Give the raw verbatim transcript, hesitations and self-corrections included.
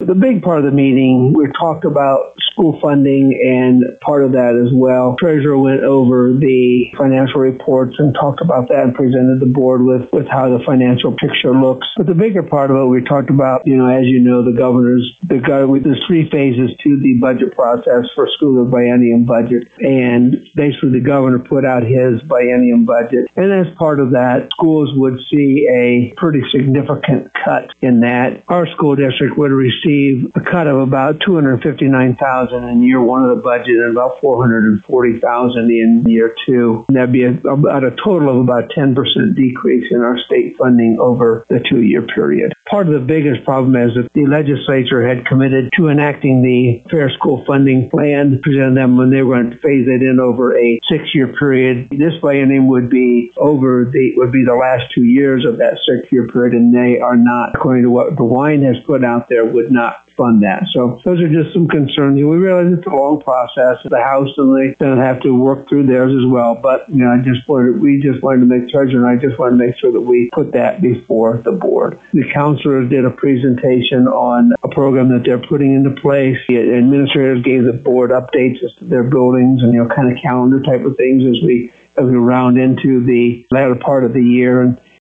the big part of the meeting, we talked about school funding, and part of that as well. Treasurer went over the financial reports and talked about that and presented the board with, with how the financial picture looks. But the bigger part of it, we talked about, you know, as you know, the governor's, the there's three phases to the budget process for school of biennium budget. And basically the governor put out his biennium budget. And as part of that, schools would see a pretty significant cut in that. Our school district would receive a cut of about two hundred fifty-nine thousand dollars in year one of the budget and about four hundred forty thousand dollars in year two. And that'd be a, about a total of about ten percent decrease in our state funding over the two-year period. Part of the biggest problem is that the legislature had committed to enacting the Fair School Funding Plan, presented them when they were going to phase it in over a six-year period. This biennium would be over the would be the last two years of that six-year period, and they are not, according to what DeWine has put out there, would not fund that. So those are just some concerns. We realize it's a long process. The House and the Senate have to work through theirs as well. But you know, I just wanted we just wanted to make Treasurer and I just wanted to make sure that we put that before the board. The counselors did a presentation on a program that they're putting into place. The administrators gave the board updates as to their buildings and you know kind of calendar type of things as we as we round into the latter part of the year. And